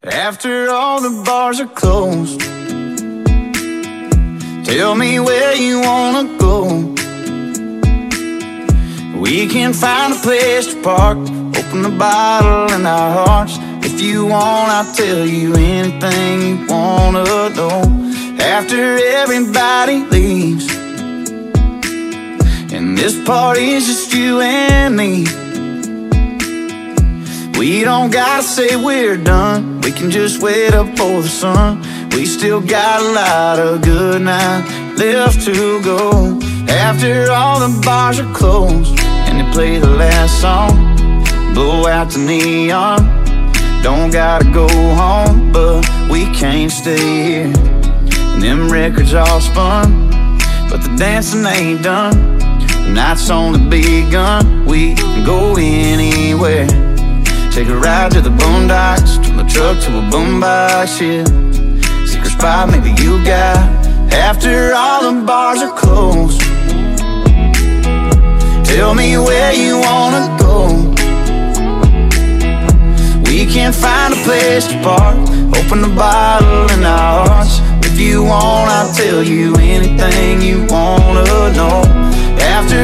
After all the bars are closed, tell me where you wanna go. We can find a place to park, open the bottle in our hearts. If you want, I'll tell you anything you wanna know. After everybody leaves, and this party's just you and me, we don't gotta say we're done, we can just wait up for the sun. We still got a lot of good nights left to go. After all the bars are closed and they play the last song, blow out the neon. Don't gotta go home, but we can't stay here. And them records all spun, but the dancing ain't done. The night's only begun, we can go anywhere. Take a ride to the boondocks, turn the truck to a boombox, yeah. Secret spot maybe you got. After all the bars are closed, tell me where you wanna go. We can find a place to park, open the bottle in our hearts. If you want, I'll tell you anything you wanna know. After